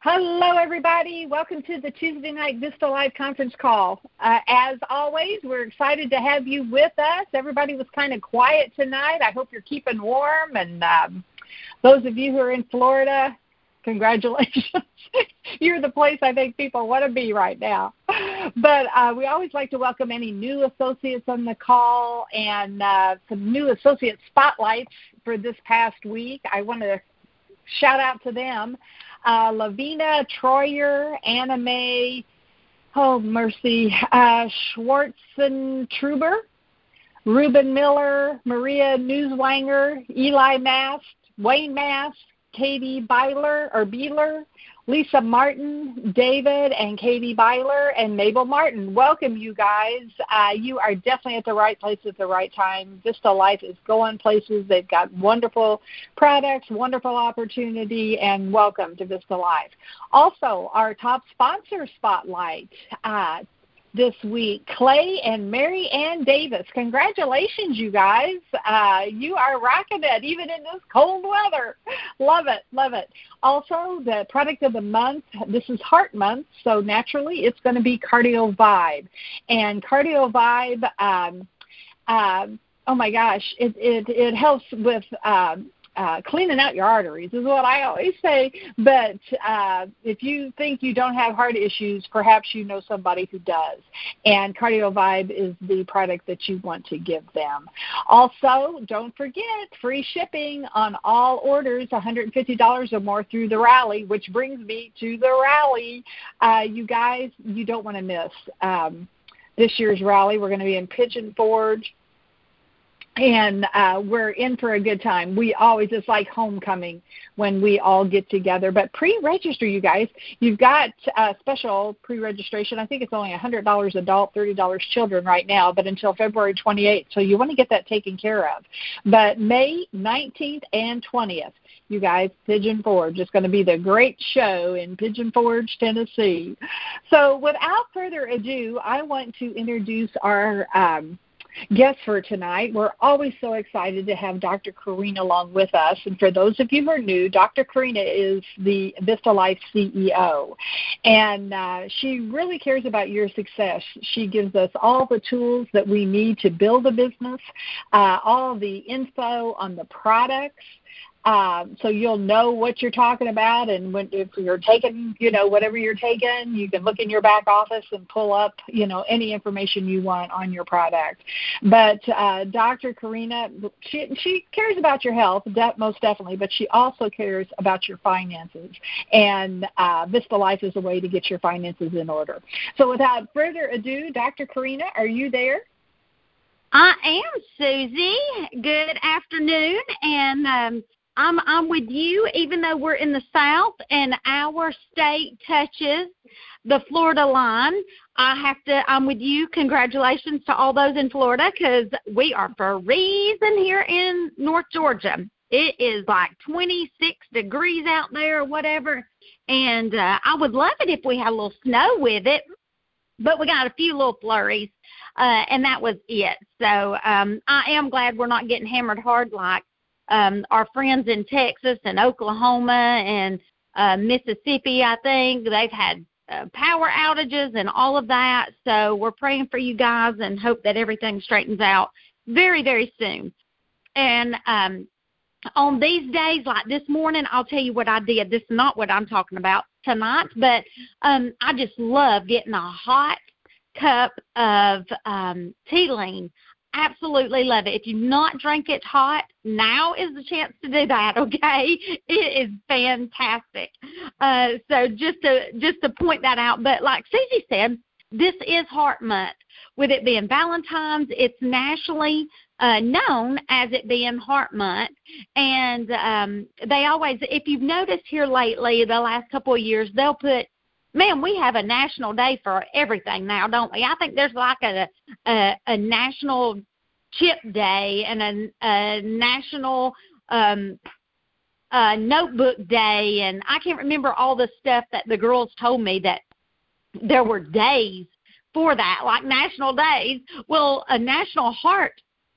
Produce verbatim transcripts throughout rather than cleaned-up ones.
Hello, everybody. Welcome to the Tuesday Night Vista Live conference call. Uh, as always, we're excited to have you with us. Everybody was kind of quiet tonight. I hope you're keeping warm. And um, those of you who are in Florida, congratulations. You're the place I think people want to be right now. But uh, we always like to welcome any new associates on the call and uh, some new associate spotlights for this past week. I want to shout out to them. Uh, Lavina Troyer, Anna Mae, oh mercy, uh, Schwartzentruber, Ruben Miller, Maria Newswanger, Eli Mast, Wayne Mast, Katie Byler or Beeler, Lisa Martin, David and Katie Byler, and Mabel Martin. Welcome, you guys. Uh, you are definitely at the right place at the right time. Vista Life is going places. They've got wonderful products, wonderful opportunity, and welcome to Vista Life. Also, our top sponsor spotlight uh, this week, Clay and Mary Ann Davis. Congratulations, you guys. Uh, you are rocking it, even in this cold weather. Love it, love it. Also, the product of the month, this is Heart Month, so naturally it's going to be Cardio Vibe. And Cardio Vibe, um, uh, oh my gosh, it, it, it helps with um, Uh, cleaning out your arteries is what I always say. But uh, if you think you don't have heart issues, perhaps you know somebody who does. And Cardio Vibe is the product that you want to give them. Also, don't forget free shipping on all orders, one hundred fifty dollars or more through the rally, which brings me to the rally. Uh, you guys, you don't want to miss um, this year's rally. We're going to be in Pigeon Forge. And uh, we're in for a good time. We always, it's like homecoming when we all get together. But pre-register, you guys. You've got uh, special pre-registration. I think it's only one hundred dollars adult, thirty dollars children right now, but until February twenty-eighth. So you want to get that taken care of. But May nineteenth and twentieth, you guys, Pigeon Forge. It's going to be the great show in Pigeon Forge, Tennessee. So without further ado, I want to introduce our um, guest for tonight. We're always so excited to have Doctor Karina along with us. And for those of you who are new, Doctor Karina is the Vista Life C E O. And uh, she really cares about your success. She gives us all the tools that we need to build a business, uh, all the info on the products, Um, so you'll know what you're talking about, and when, if you're taking, you know, whatever you're taking, you can look in your back office and pull up, you know, any information you want on your product. But uh, Doctor Karina, she, she cares about your health, de- most definitely, but she also cares about your finances. And uh, Vista Life is a way to get your finances in order. So without further ado, Doctor Karina, are you there? I am, Susie. Good afternoon, and um, I'm I'm with you, even though we're in the South and our state touches the Florida line. I have to. I'm with you. Congratulations to all those in Florida, because we are freezing here in North Georgia. It is like twenty-six degrees out there, or whatever, and uh, I would love it if we had a little snow with it, but we got a few little flurries, uh, and that was it. So um, I am glad we're not getting hammered hard like Um, our friends in Texas and Oklahoma and uh, Mississippi. I think they've had uh, power outages and all of that. So we're praying for you guys and hope that everything straightens out very, very soon. And um, on these days, like this morning, I'll tell you what I did. This is not what I'm talking about tonight, but um, I just love getting a hot cup of um, tea lean. Absolutely love it. If you not drink it hot, now is the chance to do that, okay? It is fantastic. Uh, so just to just to point that out, but like Susie said, this is Heart Month. With it being Valentine's, it's nationally uh, known as it being Heart Month. And um, they always, if you've noticed here lately, the last couple of years, they'll put, man, we have a national day for everything now, don't we? I think there's like a a, a national chip day and a, a national um, uh, notebook day, and I can't remember all the stuff that the girls told me that there were days for that, like national days. Well, a National Heart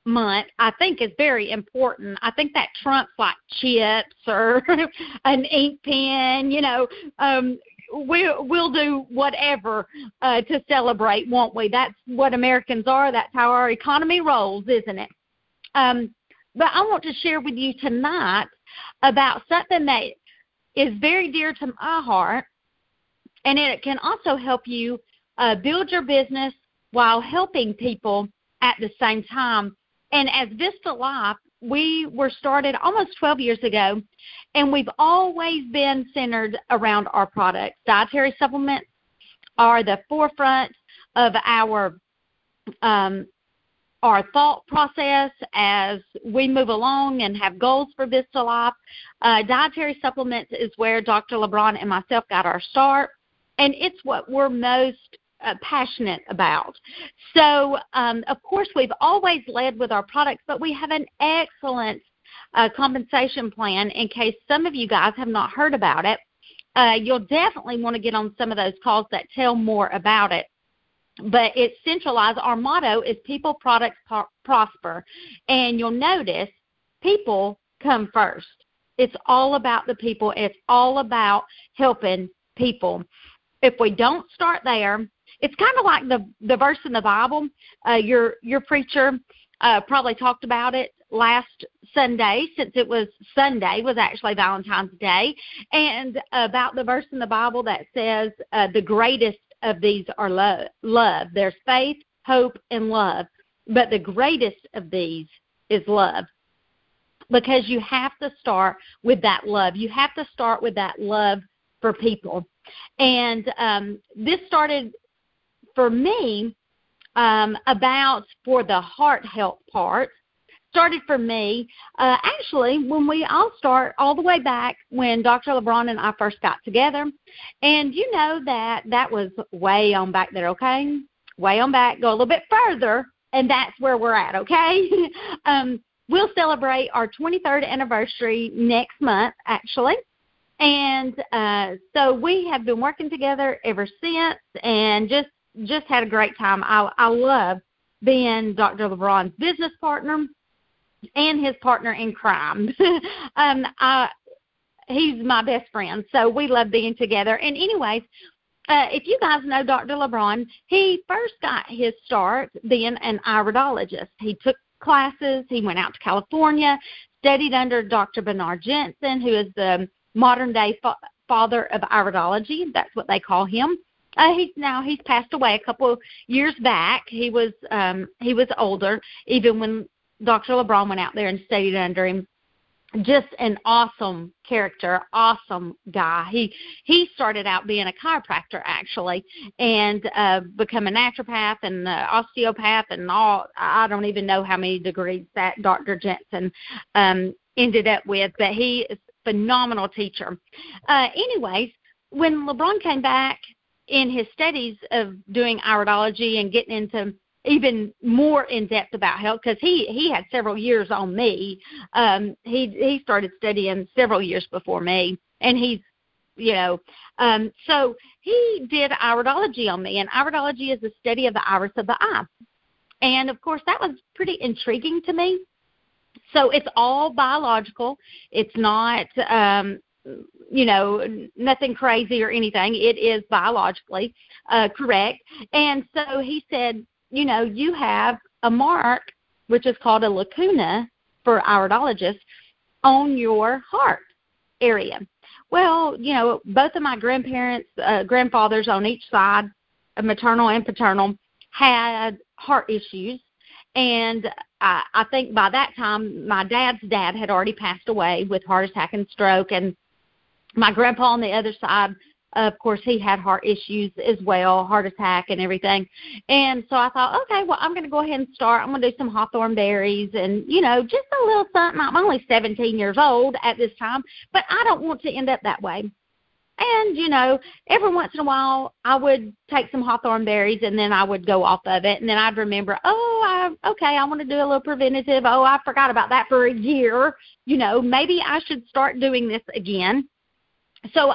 month, I think, is very important. I think that trumps like chips or an ink pen. You know, um, we, we'll do whatever uh, to celebrate, won't we? That's what Americans are. That's how our economy rolls, isn't it? Um, but I want to share with you tonight about something that is very dear to my heart, and it can also help you uh, build your business while helping people at the same time. And as Vista Life, we were started almost twelve years ago, and we've always been centered around our products. Dietary supplements are the forefront of our um, our thought process as we move along and have goals for Vista Life. Uh, dietary supplements is where Doctor LeBron and myself got our start, and it's what we're most uh, passionate about. So, um, of course, we've always led with our products, but we have an excellent uh, compensation plan in case some of you guys have not heard about it. Uh, you'll definitely want to get on some of those calls that tell more about it. But it's centralized. Our motto is people, products, pro- prosper. And you'll notice people come first. It's all about the people. It's all about helping people. If we don't start there, it's kind of like the, the verse in the Bible. Uh, your, your preacher uh, probably talked about it last Sunday, since it was Sunday, was actually Valentine's Day, and about the verse in the Bible that says uh, the greatest of these are love. love. There's faith, hope, and love. But the greatest of these is love, because you have to start with that love. You have to start with that love for people. And um, this started for me um, about for the heart health part. Started for me, uh, actually, when we all start all the way back when Doctor LeBron and I first got together. And you know that that was way on back there, okay? Way on back. Go a little bit further, and that's where we're at, okay? um, we'll celebrate our twenty-third anniversary next month, actually. And uh, so we have been working together ever since and just, just had a great time. I, I love being Doctor LeBron's business partner and his partner in crime. um, I, he's my best friend, so we love being together. And anyways, uh, if you guys know Doctor LeBron, he first got his start being an iridologist. He took classes. He went out to California, studied under Doctor Bernard Jensen, who is the modern-day fa- father of iridology. That's what they call him. Uh, he's now he's passed away a couple years back. He was um, he was older, even when Doctor LeBron went out there and studied under him. Just an awesome character, awesome guy. He he started out being a chiropractor, actually, and uh, become a naturopath and uh, osteopath and all. I don't even know how many degrees that Doctor Jensen um, ended up with, but he is a phenomenal teacher. Uh, anyways, when LeBron came back in his studies of doing iridology and getting into even more in depth about health, because he, he had several years on me. Um, he he started studying several years before me, and he's, you know, um, so he did iridology on me, and iridology is the study of the iris of the eye. And, of course, that was pretty intriguing to me. So it's all biological. It's not, um, you know, nothing crazy or anything. It is biologically uh, correct. And so he said, you know, you have a mark, which is called a lacuna for iridologists, on your heart area. Well, you know, both of my grandparents, uh, grandfathers on each side, maternal and paternal, had heart issues. And I, I think by that time, my dad's dad had already passed away with heart attack and stroke. And my grandpa on the other side, of course, he had heart issues as well, heart attack and everything. And so I thought, okay, well, I'm going to go ahead and start. I'm going to do some hawthorn berries and, you know, just a little something. I'm only seventeen years old at this time, but I don't want to end up that way. And, you know, every once in a while I would take some hawthorn berries and then I would go off of it. And then I'd remember, oh, I, okay, I want to do a little preventative. Oh, I forgot about that for a year. You know, maybe I should start doing this again. So I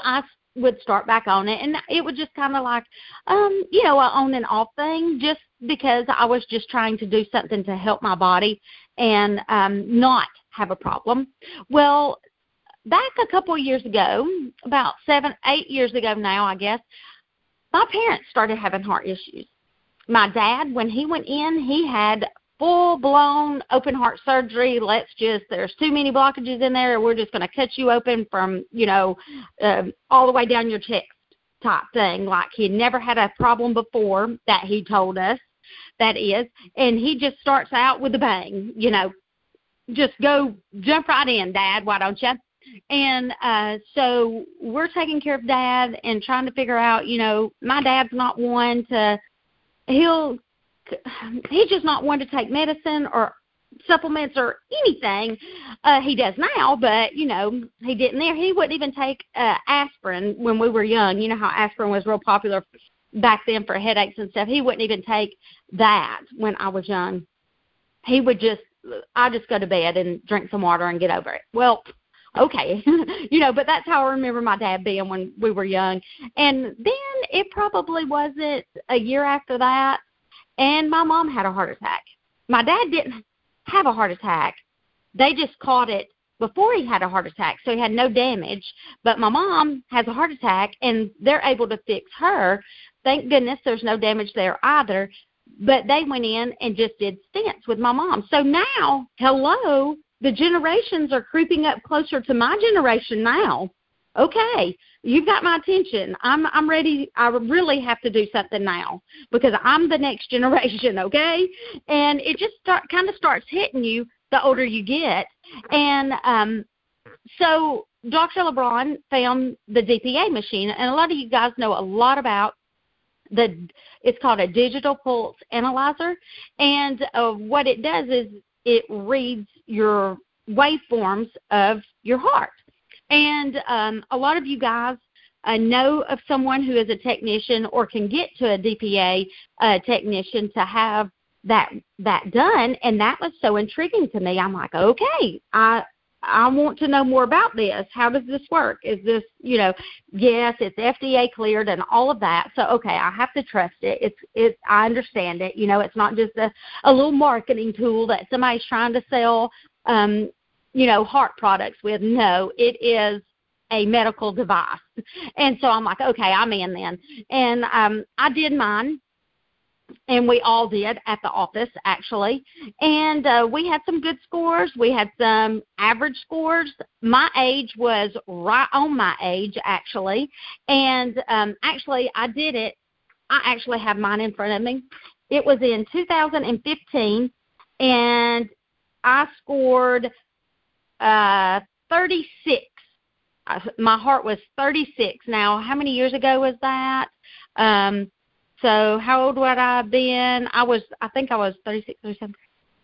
would start back on it. And it was just kind of like, um, you know, an on and off thing, just because I was just trying to do something to help my body and um, not have a problem. Well, back a couple of years ago, about seven, eight years ago now, I guess, my parents started having heart issues. My dad, when he went in, he had full-blown open heart surgery. Let's just, there's too many blockages in there. We're just going to cut you open from, you know, uh, all the way down your chest type thing. Like he had never had a problem before that he told us, that is. And he just starts out with a bang, you know, just go jump right in, Dad, why don't you? And uh, so we're taking care of Dad and trying to figure out, you know, my dad's not one to, he'll, he's just not one to take medicine or supplements or anything. Uh, he does now, but, you know, he didn't there. He wouldn't even take uh, aspirin when we were young. You know how aspirin was real popular back then for headaches and stuff. He wouldn't even take that when I was young. He would just, I just go to bed and drink some water and get over it. Well, okay, you know, but that's how I remember my dad being when we were young. And then it probably wasn't a year after that, and my mom had a heart attack. My dad didn't have a heart attack. They just caught it before he had a heart attack, so he had no damage. But my mom has a heart attack, and they're able to fix her. Thank goodness there's no damage there either. But they went in and just did stents with my mom. So now, hello, the generations are creeping up closer to my generation now. Okay, you've got my attention. I'm I'm ready. I really have to do something now because I'm the next generation, okay? And it just start, kind of starts hitting you the older you get. And um, so Doctor LeBron found the D P A machine, and a lot of you guys know a lot about the, it's called a digital pulse analyzer. And uh, what it does is it reads your waveforms of your heart. And um, a lot of you guys uh, know of someone who is a technician or can get to a D P A uh, technician to have that that done, and that was so intriguing to me. I'm like, okay, I I want to know more about this. How does this work? Is this, you know, yes, it's F D A cleared and all of that. So, okay, I have to trust it. It's, it's, I understand it. You know, it's not just a, a little marketing tool that somebody's trying to sell, um, you know, heart products with. No, it is a medical device. And so I'm like, okay, I'm in then. And um, I did mine. And we all did at the office, actually. And uh, we had some good scores. We had some average scores. My age was right on my age, actually. And um, actually, I did it. I actually have mine in front of me. It was in two thousand fifteen, and I scored uh, thirty-six. My heart was thirty-six. Now, how many years ago was that? Um So how old would I have been? I was, I think I was thirty-six, thirty-seven.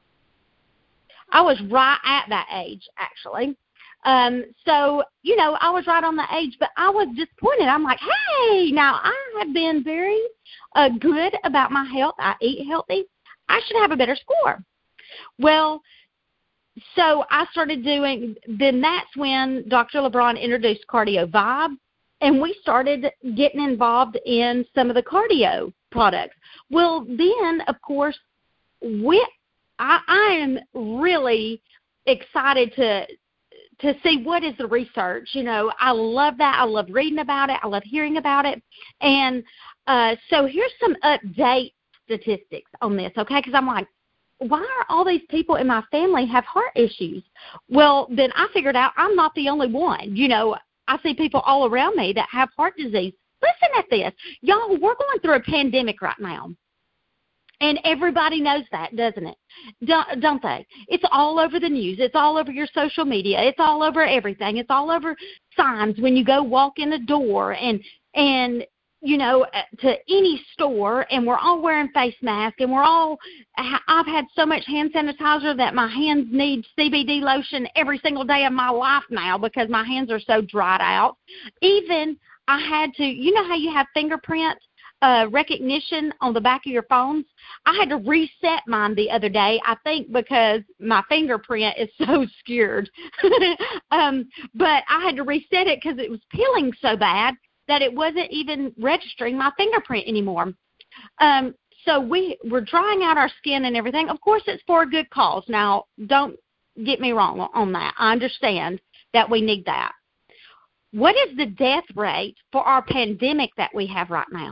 I was right at that age, actually. Um, so, you know, I was right on the age, but I was disappointed. I'm like, hey, now I have been very uh, good about my health. I eat healthy. I should have a better score. Well, so I started doing, then that's when Doctor LeBron introduced Cardio Vibe. And we started getting involved in some of the cardio products. Well, then, of course, we, I, I am really excited to to see what is the research. You know, I love that. I love reading about it. I love hearing about it. And uh, so here's some update statistics on this, okay? Because I'm like, why are all these people in my family have heart issues? Well, then I figured out I'm not the only one. You know, I see people all around me that have heart disease. Listen at this. Y'all, we're going through a pandemic right now. And everybody knows that, doesn't it? Don't, don't they? It's all over the news. It's all over your social media. It's all over everything. It's all over signs when you go walk in the door and, and you know, to any store, and we're all wearing face masks, and we're all, I've had so much hand sanitizer that my hands need C B D lotion every single day of my life now because my hands are so dried out. Even I had to, you know how you have fingerprint uh, recognition on the back of your phones? I had to reset mine the other day, I think because my fingerprint is so scared. um, but I had to reset it because it was peeling so bad. that it wasn't even registering my fingerprint anymore. Um, so we, we're drying out our skin and everything. Of course, it's for a good cause. Now, don't get me wrong on that. I understand that we need that. What is the death rate for our pandemic that we have right now?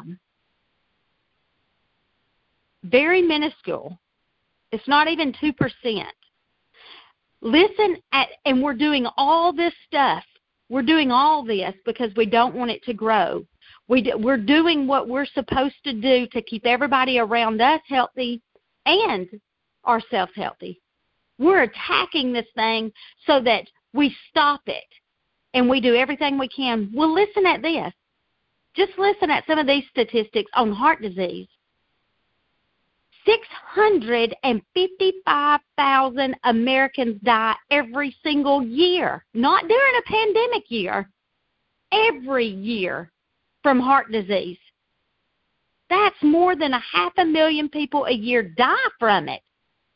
Very minuscule. It's not even two percent. Listen at, and we're doing all this stuff. We're doing all this because we don't want it to grow. We do, we're doing what we're supposed to do to keep everybody around us healthy and ourselves healthy. We're attacking this thing so that we stop it, and we do everything we can. Well, listen at this. Just listen at some of these statistics on heart disease. six hundred fifty-five thousand Americans die every single year, not during a pandemic year, every year from heart disease. That's more than a half a million people a year die from it.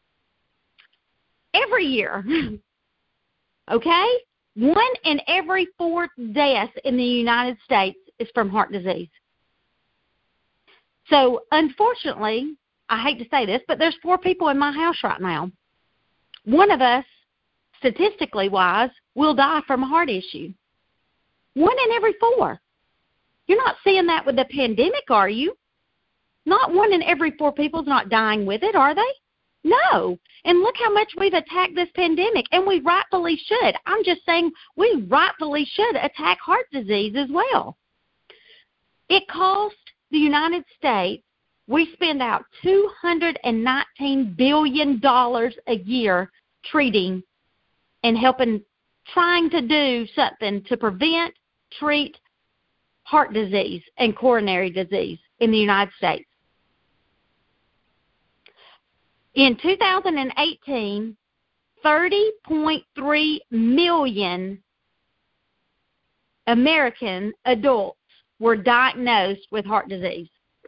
Every year. Okay? One in every four deaths in the United States is from heart disease. So, unfortunately, I hate to say this, but there's four people in my house right now. One of us, statistically wise, will die from a heart issue. One in every four. You're not seeing that with the pandemic, are you? Not one in every four people's not dying with it, are they? No. And look how much we've attacked this pandemic, and we rightfully should. I'm just saying we rightfully should attack heart disease as well. It cost the United States, we spend out two hundred nineteen billion dollars a year treating and helping, trying to do something to prevent, treat heart disease and coronary disease in the United States. In two thousand eighteen, thirty point three million American adults were diagnosed with heart disease.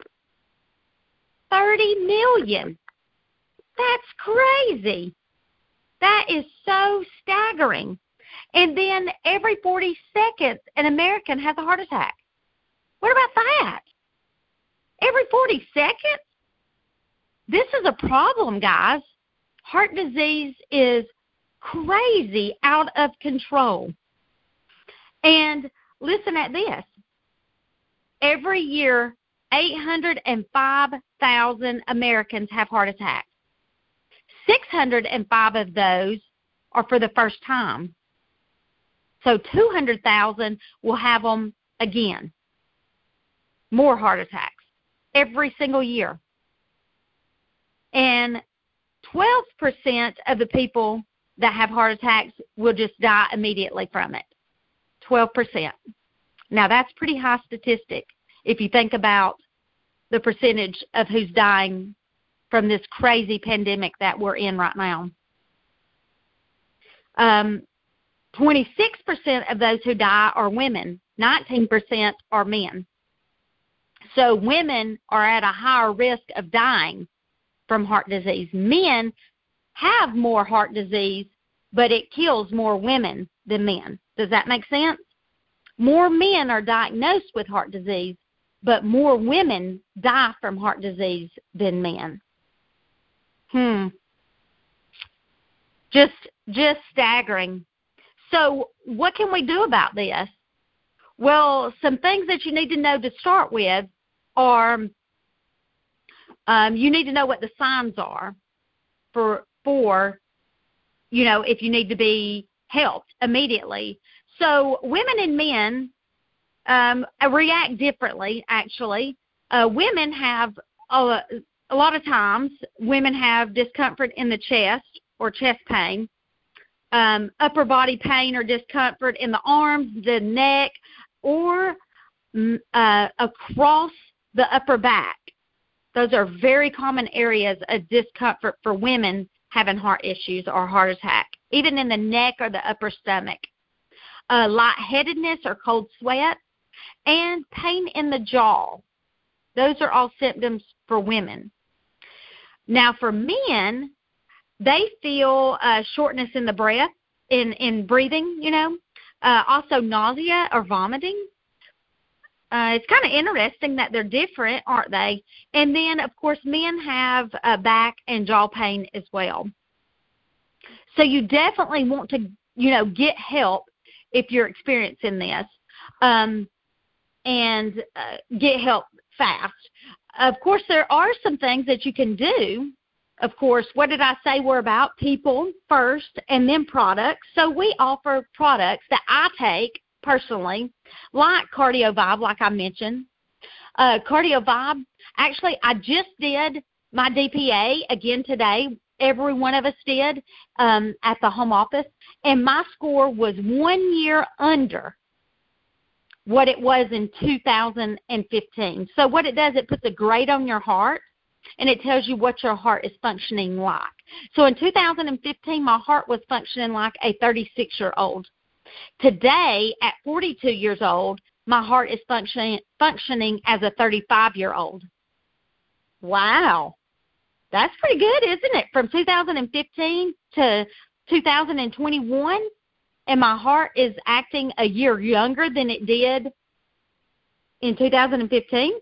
thirty million. That's crazy. That is so staggering. And then every forty seconds, an American has a heart attack. What about that? Every forty seconds? This is a problem, guys. Heart disease is crazy, out of control. And listen at this. Every year, eight hundred five thousand Americans have heart attacks. six hundred five of those are for the first time. So two hundred thousand will have them again. More heart attacks every single year. And twelve percent of the people that have heart attacks will just die immediately from it. twelve percent. Now, that's pretty high statistic if you think about the percentage of who's dying from this crazy pandemic that we're in right now. Um, twenty-six percent of those who die are women. nineteen percent are men. So women are at a higher risk of dying from heart disease. Men have more heart disease, but it kills more women than men. Does that make sense? More men are diagnosed with heart disease, but more women die from heart disease than men. Hmm. Just, just staggering. So what can we do about this? Well, some things that you need to know to start with are um, you need to know what the signs are for, for, you know, if you need to be helped immediately. So women and men um, react differently, actually. Uh, women have, a, a lot of times, women have discomfort in the chest or chest pain, um, upper body pain or discomfort in the arms, the neck, or uh, across the upper back. Those are very common areas of discomfort for women having heart issues or heart attack, even in the neck or the upper stomach. Uh, lightheadedness or cold sweat, and pain in the jaw. Those are all symptoms for women. Now, for men, they feel uh, shortness in the breath, in, in breathing, you know, uh, also nausea or vomiting. Uh, it's kind of interesting that they're different, aren't they? And then, of course, men have uh, back and jaw pain as well. So you definitely want to, you know, get help if you're experiencing this, um, and uh, get help fast. Of course, there are some things that you can do. Of course, what did I say we're about? People first and then products. So we offer products that I take personally, like CardioVibe, like I mentioned. Uh, CardioVibe, actually, I just did my D P A again today. Every one of us did um, at the home office, and my score was one year under what it was in two thousand fifteen. So what it does, it puts a grade on your heart, and it tells you what your heart is functioning like. So in two thousand fifteen, my heart was functioning like a thirty-six-year-old. Today, at forty-two years old, my heart is functioning functioning as a thirty-five-year-old. Wow. That's pretty good, isn't it? From two thousand fifteen to two thousand twenty-one, and my heart is acting a year younger than it did in two thousand fifteen.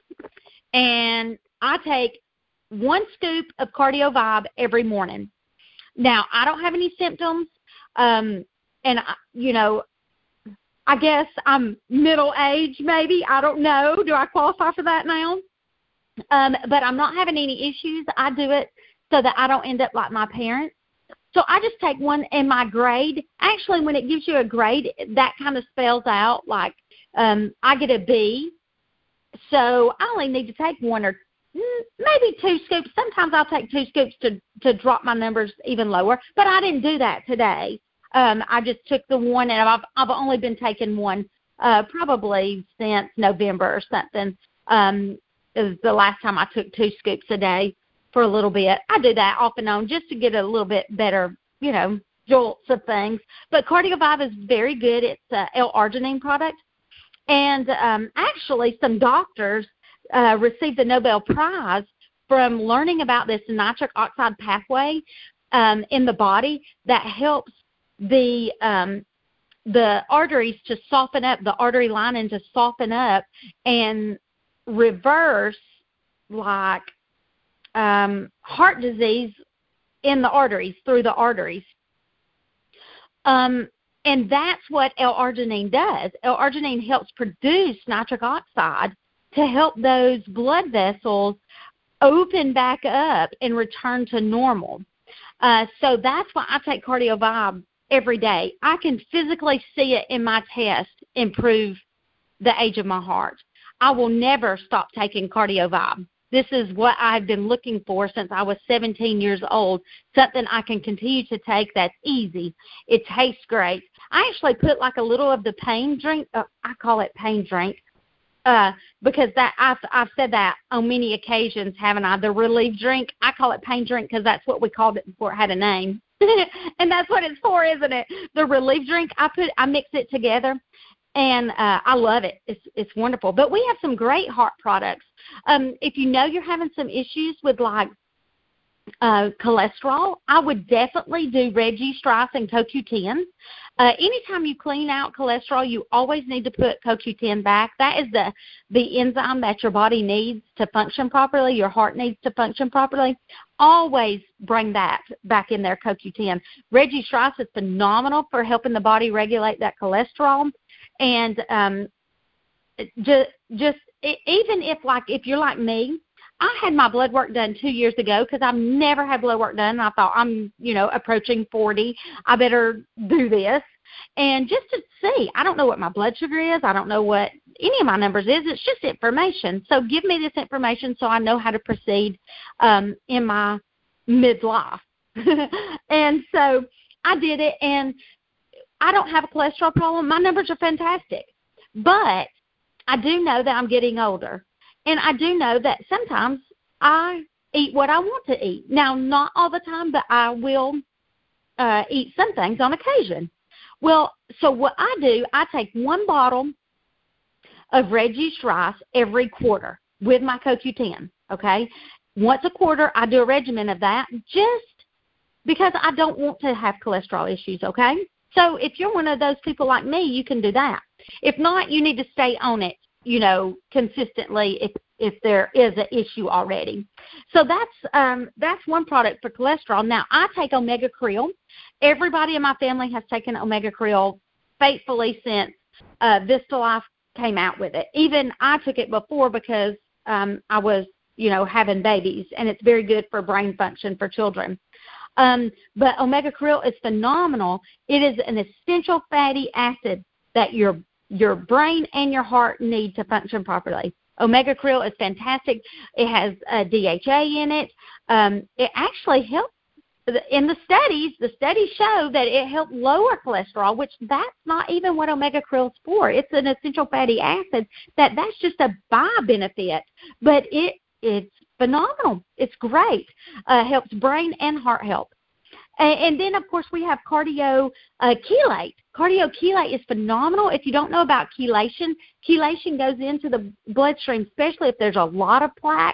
And I take one scoop of CardioVibe every morning. Now, I don't have any symptoms, um, and, you know, I guess I'm middle-aged maybe. I don't know. Do I qualify for that now? Um, but I'm not having any issues. I do it so that I don't end up like my parents. So I just take one, and my grade, actually when it gives you a grade, that kind of spells out like um, I get a B. So I only need to take one or maybe two scoops. Sometimes I'll take two scoops to, to drop my numbers even lower, but I didn't do that today. Um, I just took the one, and I've, I've only been taking one uh, probably since November or something. Um, it was the last time I took two scoops a day for a little bit. I do that off and on just to get a little bit better, you know, jolts of things. But CardioVibe is very good. It's an L-arginine product. And um, actually some doctors uh, received the Nobel Prize from learning about this nitric oxide pathway um, in the body that helps the um, the arteries to soften up, the artery lining to soften up and reverse like um, heart disease in the arteries, through the arteries. Um, and that's what L-arginine does. L-arginine helps produce nitric oxide to help those blood vessels open back up and return to normal. Uh, so that's why I take CardioVibe every day. I can physically see it in my test improve the age of my heart. I will never stop taking CardioVibe. This is what I've been looking for since I was seventeen years old, something I can continue to take that's easy. It tastes great. I actually put like a little of the pain drink, uh, I call it pain drink, uh, because that I've, I've said that on many occasions, haven't I? The relief drink, I call it pain drink because that's what we called it before it had a name. And that's what it's for, isn't it? The relief drink, I put, I mix it together. And uh, I love it. It's it's wonderful. But we have some great heart products. Um, if you know you're having some issues with, like, uh, cholesterol, I would definitely do Reggie Strife and Co Q ten. Uh, anytime you clean out cholesterol, you always need to put Co Q ten back. That is the, the enzyme that your body needs to function properly, your heart needs to function properly. Always bring that back in there, Co Q ten. Reggie Strife is phenomenal for helping the body regulate that cholesterol. And um, just, just even if, like, if you're like me, I had my blood work done two years ago because I've never had blood work done. And I thought, I'm, you know, approaching forty. I better do this. And just to see, I don't know what my blood sugar is. I don't know what any of my numbers is. It's just information. So give me this information so I know how to proceed um, in my midlife. And so I did it, and I don't have a cholesterol problem. My numbers are fantastic. But I do know that I'm getting older. And I do know that sometimes I eat what I want to eat. Now, not all the time, but I will uh, eat some things on occasion. Well, so what I do, I take one bottle of Reggie Strife every quarter with my Co Q ten, okay? Once a quarter, I do a regimen of that just because I don't want to have cholesterol issues, okay? So if you're one of those people like me, you can do that. If not, you need to stay on it you know, consistently if if there is an issue already. So that's um, that's one product for cholesterol. Now, I take Omega Krill. Everybody in my family has taken Omega Krill faithfully since uh, Vistalife came out with it. Even I took it before because um, I was, you know, having babies, and it's very good for brain function for children. Um, but Omega Krill is phenomenal. It is an essential fatty acid that your your brain and your heart need to function properly. Omega Krill is fantastic. It has uh, D H A in it. Um, it actually helps. In the studies, the studies show that it helps lower cholesterol, which that's not even what Omega Krill is for. It's an essential fatty acid that that's just a by-benefit, but it it's phenomenal. It's great. Uh, helps brain and heart health. And, and then, of course, we have cardio uh, chelate. Cardio chelate is phenomenal. If you don't know about chelation, chelation goes into the bloodstream, especially if there's a lot of plaque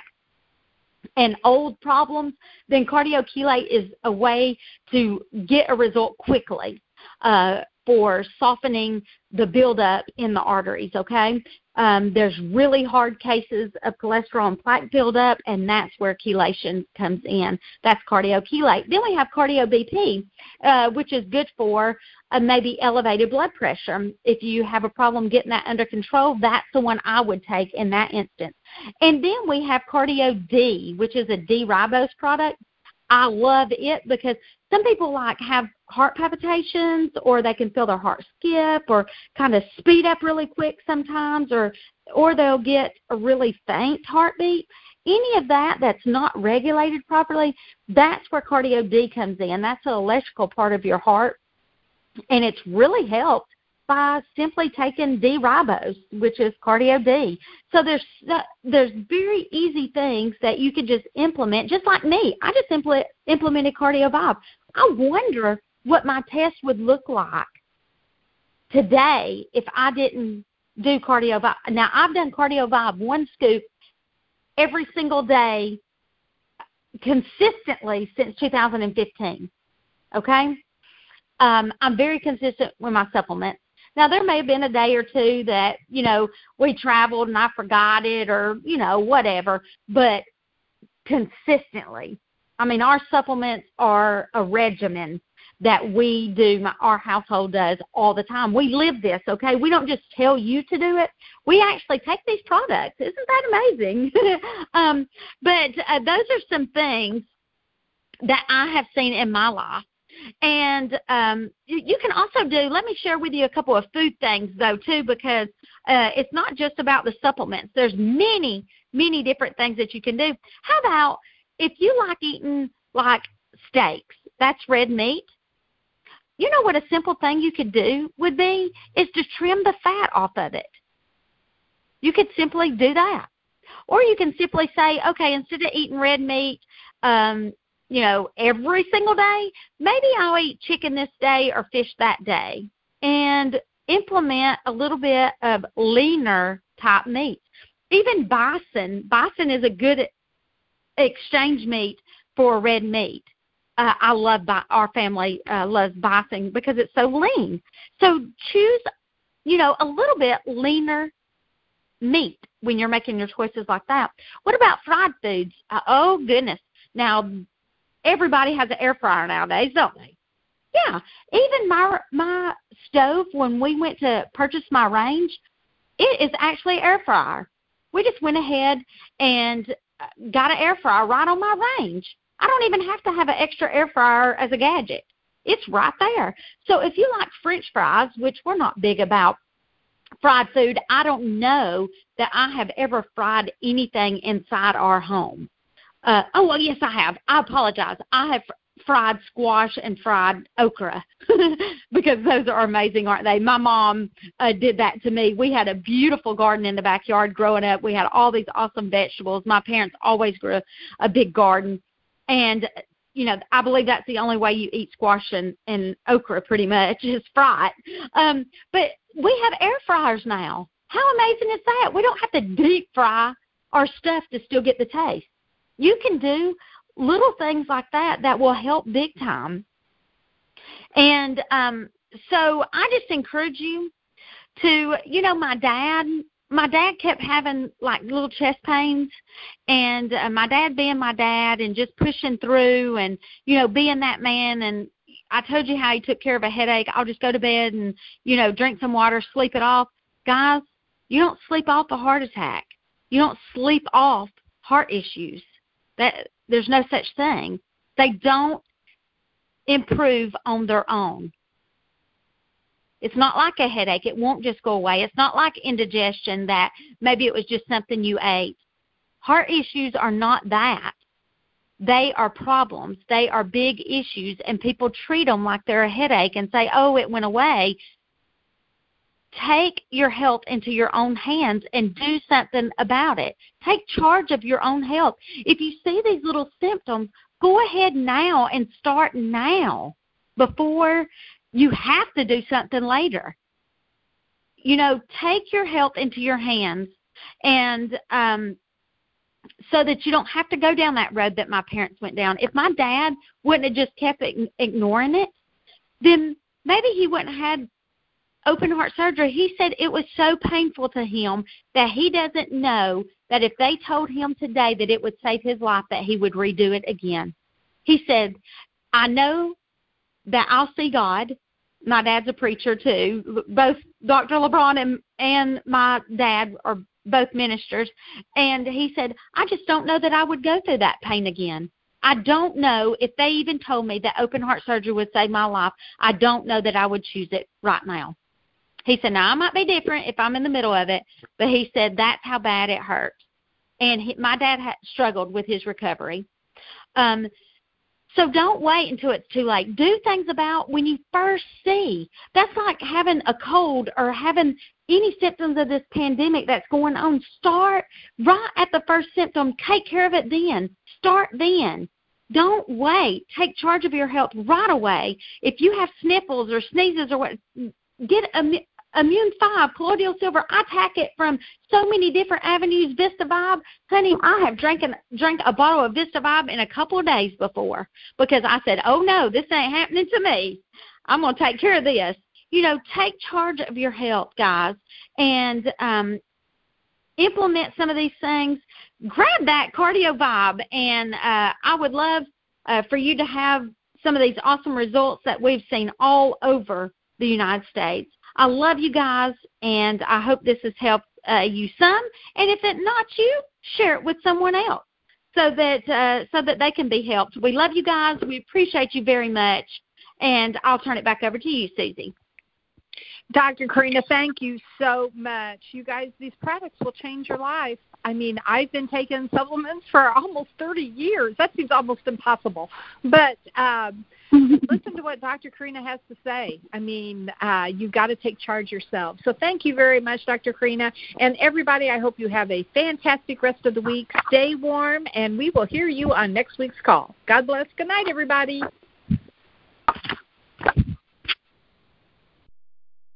and old problems, then cardio chelate is a way to get a result quickly uh, for softening the buildup in the arteries, okay? Um, there's really hard cases of cholesterol and plaque buildup, and that's where chelation comes in. That's cardio chelate. Then we have cardio B P, uh, which is good for uh, maybe elevated blood pressure. If you have a problem getting that under control, that's the one I would take in that instance. And then we have cardio D, which is a D-ribose product. I love it because some people like have heart palpitations, or they can feel their heart skip or kind of speed up really quick sometimes, or or they'll get a really faint heartbeat. Any of that that's not regulated properly, that's where cardio D comes in. That's an electrical part of your heart, and it's really helped by simply taking D-ribose, which is cardio D. So there's there's very easy things that you could just implement, just like me. I just impl- implemented CardioVibe. I wonder what my test would look like today if I didn't do CardioVibe. Now, I've done CardioVibe one scoop every single day consistently since two thousand fifteen, okay? Um, I'm very consistent with my supplements. Now, there may have been a day or two that, you know, we traveled and I forgot it, or, you know, whatever, but consistently. I mean, our supplements are a regimen that we do, my, our household does all the time. We live this, okay? We don't just tell you to do it. We actually take these products. Isn't that amazing? um, but uh, those are some things that I have seen in my life. And um, you, you can also do, let me share with you a couple of food things, though, too, because uh, it's not just about the supplements. There's many, many different things that you can do. How about if you like eating, like, steaks, that's red meat, you know what a simple thing you could do would be is to trim the fat off of it. You could simply do that. Or you can simply say, okay, instead of eating red meat, um, you know, every single day, maybe I'll eat chicken this day or fish that day, and implement a little bit of leaner type meat. Even bison, bison is a good exchange meat for red meat. Uh, I love, our family uh, loves bison because it's so lean. So choose, you know, a little bit leaner meat when you're making your choices like that. What about fried foods? Uh, oh, goodness. Now, everybody has an air fryer nowadays, don't they? Yeah. Even my my stove, when we went to purchase my range, it is actually an air fryer. We just went ahead and got an air fryer right on my range. I don't even have to have an extra air fryer as a gadget. It's right there. So if you like French fries, which we're not big about fried food, I don't know that I have ever fried anything inside our home. Uh, oh, well, yes, I have. I apologize. I have fried squash and fried okra because those are amazing, aren't they? My mom uh, did that to me. We had a beautiful garden in the backyard growing up. We had all these awesome vegetables. My parents always grew a, a big garden. And, you know, I believe that's the only way you eat squash and, and okra pretty much is fried. Um, but we have air fryers now. How amazing is that? We don't have to deep fry our stuff to still get the taste. You can do little things like that that will help big time. And um, so I just encourage you to, you know, my dad, my dad kept having like little chest pains, and uh, my dad being my dad and just pushing through and, you know, being that man. And I told you how he took care of a headache. I'll just go to bed and, you know, drink some water, sleep it off. Guys, you don't sleep off a heart attack. You don't sleep off heart issues. That there's no such thing. They don't improve on their own. It's not like a headache. It won't just go away. It's not like indigestion that maybe it was just something you ate. Heart issues are not that. They are problems. They are big issues, and people treat them like they're a headache and say, oh, it went away. Take your health into your own hands and do something about it. Take charge of your own health. If you see these little symptoms, go ahead now and start now before you have to do something later. You know, take your health into your hands, and um, so that you don't have to go down that road that my parents went down. If my dad wouldn't have just kept ignoring it, then maybe he wouldn't have had open heart surgery. He said it was so painful to him that he doesn't know that if they told him today that it would save his life, that he would redo it again. He said, I know that I'll see God. My dad's a preacher too. Both Doctor LeBron and, and my dad are both ministers. And he said, I just don't know that I would go through that pain again. I don't know if they even told me that open heart surgery would save my life. I don't know that I would choose it right now. He said, now, I might be different if I'm in the middle of it, but he said that's how bad it hurts. And he, my dad had struggled with his recovery. Um, so don't wait until it's too late. Do things about when you first see. That's like having a cold or having any symptoms of this pandemic that's going on. Start right at the first symptom. Take care of it then. Start then. Don't wait. Take charge of your health right away. If you have sniffles or sneezes or what, get a Immune five, Colloidal Silver. I tack it from so many different avenues. VistaVibe, honey, I have drank, an, drank a bottle of VistaVibe in a couple of days before because I said, oh, no, this ain't happening to me. I'm going to take care of this. You know, take charge of your health, guys, and um, implement some of these things. Grab that CardioVibe, and uh, I would love uh, for you to have some of these awesome results that we've seen all over the United States. I love you guys, and I hope this has helped uh, you some. And if it not you, share it with someone else so that uh, so that they can be helped. We love you guys. We appreciate you very much. And I'll turn it back over to you, Susie. Doctor Karina, thank you so much. You guys, these products will change your life. I mean, I've been taking supplements for almost thirty years. That seems almost impossible. But um, listen to what Doctor Karina has to say. I mean, uh, you've got to take charge yourself. So thank you very much, Doctor Karina. And everybody, I hope you have a fantastic rest of the week. Stay warm, and we will hear you on next week's call. God bless. Good night, everybody.